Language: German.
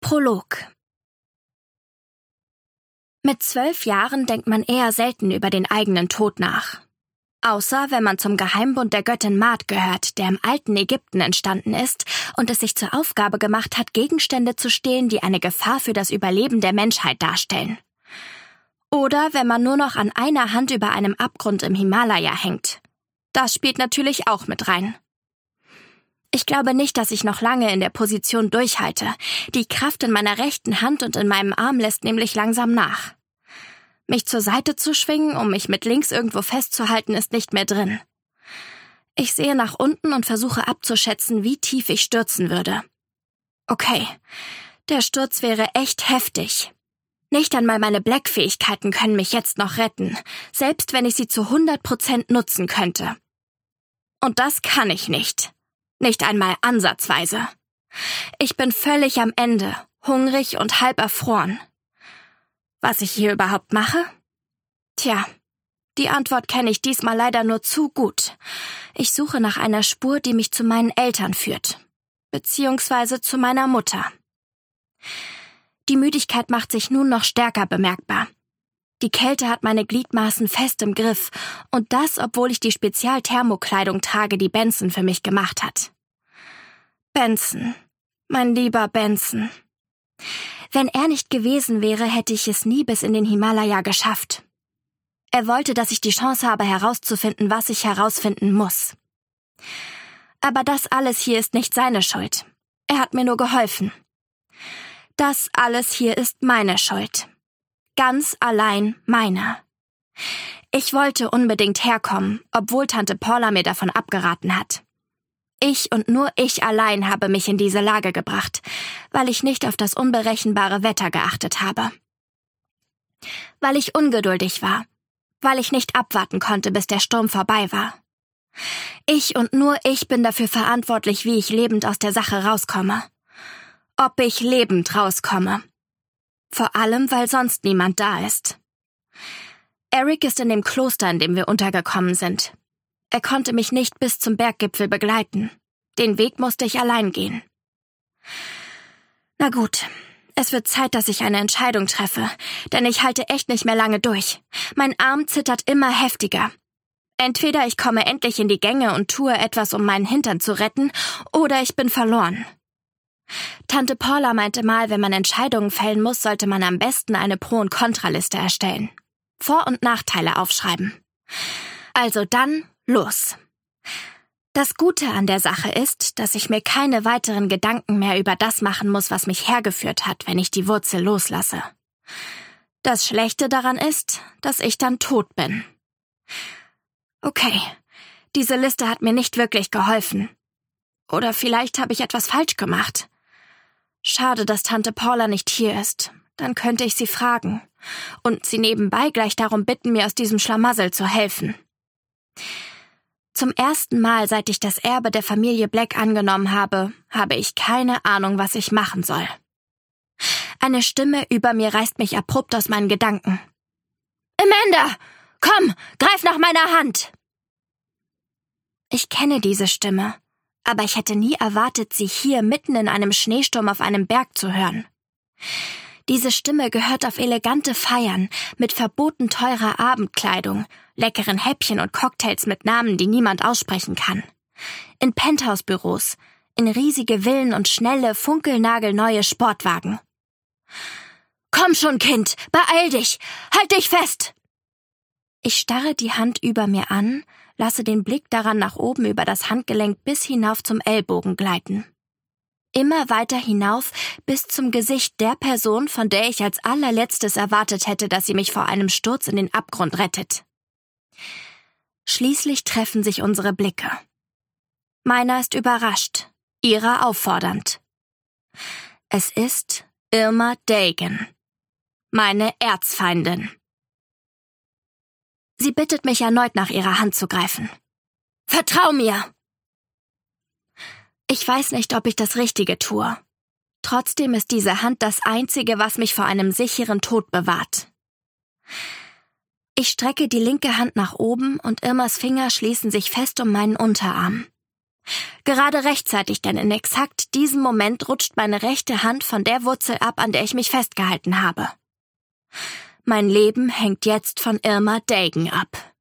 Prolog. Mit 12 Jahren denkt man eher selten über den eigenen Tod nach. Außer wenn man zum Geheimbund der Göttin Maat gehört, der im alten Ägypten entstanden ist und es sich zur Aufgabe gemacht hat, Gegenstände zu stehlen, die eine Gefahr für das Überleben der Menschheit darstellen. Oder wenn man nur noch an einer Hand über einem Abgrund im Himalaya hängt. Das spielt natürlich auch mit rein. Ich glaube nicht, dass ich noch lange in der Position durchhalte. Die Kraft in meiner rechten Hand und in meinem Arm lässt nämlich langsam nach. Mich zur Seite zu schwingen, um mich mit links irgendwo festzuhalten, ist nicht mehr drin. Ich sehe nach unten und versuche abzuschätzen, wie tief ich stürzen würde. Okay, der Sturz wäre echt heftig. Nicht einmal meine Black-Fähigkeiten können mich jetzt noch retten, selbst wenn ich sie zu 100% nutzen könnte. Und das kann ich nicht. Nicht einmal ansatzweise. Ich bin völlig am Ende, hungrig und halb erfroren. Was ich hier überhaupt mache? Tja, die Antwort kenne ich diesmal leider nur zu gut. Ich suche nach einer Spur, die mich zu meinen Eltern führt. Beziehungsweise zu meiner Mutter. Die Müdigkeit macht sich nun noch stärker bemerkbar. Die Kälte hat meine Gliedmaßen fest im Griff, und das, obwohl ich die Spezial-Thermokleidung trage, die Benson für mich gemacht hat. Benson, mein lieber Benson. Wenn er nicht gewesen wäre, hätte ich es nie bis in den Himalaya geschafft. Er wollte, dass ich die Chance habe, herauszufinden, was ich herausfinden muss. Aber das alles hier ist nicht seine Schuld. Er hat mir nur geholfen. Das alles hier ist meine Schuld. Ganz allein meine. Ich wollte unbedingt herkommen, obwohl Tante Paula mir davon abgeraten hat. Ich und nur ich allein habe mich in diese Lage gebracht, weil ich nicht auf das unberechenbare Wetter geachtet habe. Weil ich ungeduldig war, weil ich nicht abwarten konnte, bis der Sturm vorbei war. Ich und nur ich bin dafür verantwortlich, wie ich lebend aus der Sache rauskomme. Ob ich lebend rauskomme. Vor allem, weil sonst niemand da ist. Eric ist in dem Kloster, in dem wir untergekommen sind. Er konnte mich nicht bis zum Berggipfel begleiten. Den Weg musste ich allein gehen. Na gut, es wird Zeit, dass ich eine Entscheidung treffe, denn ich halte echt nicht mehr lange durch. Mein Arm zittert immer heftiger. Entweder ich komme endlich in die Gänge und tue etwas, um meinen Hintern zu retten, oder ich bin verloren. Tante Paula meinte mal, wenn man Entscheidungen fällen muss, sollte man am besten eine Pro- und Kontraliste erstellen. Vor- und Nachteile aufschreiben. Also dann, los. Das Gute an der Sache ist, dass ich mir keine weiteren Gedanken mehr über das machen muss, was mich hergeführt hat, wenn ich die Wurzel loslasse. Das Schlechte daran ist, dass ich dann tot bin. Okay, diese Liste hat mir nicht wirklich geholfen. Oder vielleicht habe ich etwas falsch gemacht. Schade, dass Tante Paula nicht hier ist. Dann könnte ich sie fragen und sie nebenbei gleich darum bitten, mir aus diesem Schlamassel zu helfen. Zum ersten Mal, seit ich das Erbe der Familie Black angenommen habe, habe ich keine Ahnung, was ich machen soll. Eine Stimme über mir reißt mich abrupt aus meinen Gedanken. Amanda, komm, greif nach meiner Hand! Ich kenne diese Stimme. Aber ich hätte nie erwartet, sie hier mitten in einem Schneesturm auf einem Berg zu hören. Diese Stimme gehört auf elegante Feiern mit verboten teurer Abendkleidung, leckeren Häppchen und Cocktails mit Namen, die niemand aussprechen kann. In Penthouse-Büros, in riesige Villen und schnelle, funkelnagelneue Sportwagen. Komm schon, Kind, beeil dich, halt dich fest! Ich starre die Hand über mir an, lasse den Blick daran nach oben über das Handgelenk bis hinauf zum Ellbogen gleiten. Immer weiter hinauf bis zum Gesicht der Person, von der ich als allerletztes erwartet hätte, dass sie mich vor einem Sturz in den Abgrund rettet. Schließlich treffen sich unsere Blicke. Meiner ist überrascht, ihrer auffordernd. Es ist Irma Dagan, meine Erzfeindin. Sie bittet mich erneut, nach ihrer Hand zu greifen. Vertrau mir! Ich weiß nicht, ob ich das Richtige tue. Trotzdem ist diese Hand das Einzige, was mich vor einem sicheren Tod bewahrt. Ich strecke die linke Hand nach oben und Irmas Finger schließen sich fest um meinen Unterarm. Gerade rechtzeitig, denn in exakt diesem Moment rutscht meine rechte Hand von der Wurzel ab, an der ich mich festgehalten habe. Mein Leben hängt jetzt von Irma Dagan ab.